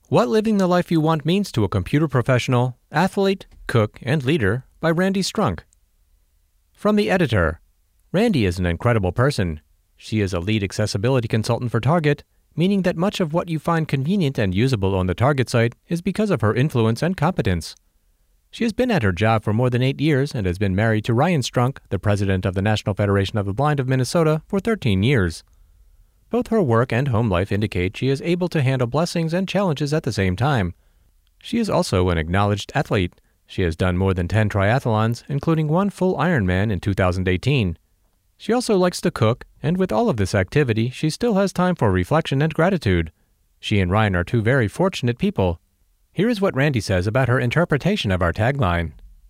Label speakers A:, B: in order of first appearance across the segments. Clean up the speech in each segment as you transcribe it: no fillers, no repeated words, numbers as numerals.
A: What Living the Life You Want Means to a Computer Professional, Athlete, Cook, and Leader by Randy Strunk. From the editor. Randy is an incredible person. She is a lead accessibility consultant for Target, meaning that much of what you find convenient and usable on the Target site is because of her influence and competence. She has been at her job for more than 8 years and has been married to Ryan Strunk, the president of the National Federation of the Blind of Minnesota, for 13 years. Both her work and home life indicate she is able to handle blessings and challenges at the same time. She is also an acknowledged athlete. She has done more than 10 triathlons, including one full Ironman in 2018. She also likes to cook, and with all of this activity, she still has time for reflection and gratitude. She and Ryan are two very fortunate people. Here is what Randy says about her interpretation of our tagline.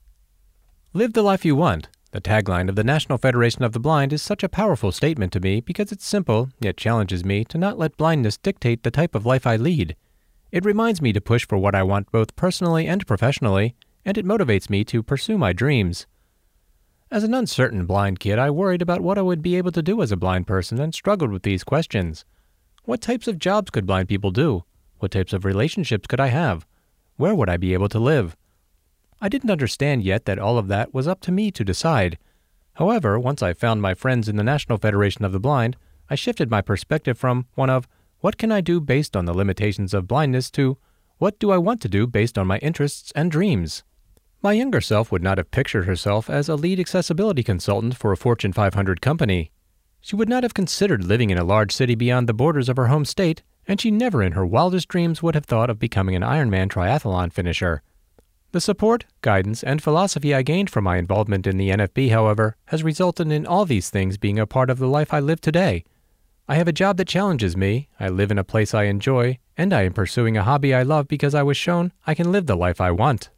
A: Live the life you want. The tagline of the National Federation of the Blind is such a powerful statement to me because it's simple, yet challenges me to not let blindness dictate the type of life I lead. It reminds me to push for what I want both personally and professionally, and it motivates me to pursue my dreams. As an uncertain blind kid, I worried about what I would be able to do as a blind person and struggled with these questions. What types of jobs could blind people do? What types of relationships could I have? Where would I be able to live? I didn't understand yet that all of that was up to me to decide. However, once I found my friends in the National Federation of the Blind, I shifted my perspective from one of, what can I do based on the limitations of blindness, to, what do I want to do based on my interests and dreams? My younger self would not have pictured herself as a lead accessibility consultant for a Fortune 500 company. She would not have considered living in a large city beyond the borders of her home state, and she never in her wildest dreams would have thought of becoming an Ironman triathlon finisher. The support, guidance, and philosophy I gained from my involvement in the NFB, however, has resulted in all these things being a part of the life I live today. I have a job that challenges me, I live in a place I enjoy, and I am pursuing a hobby I love because I was shown I can live the life I want.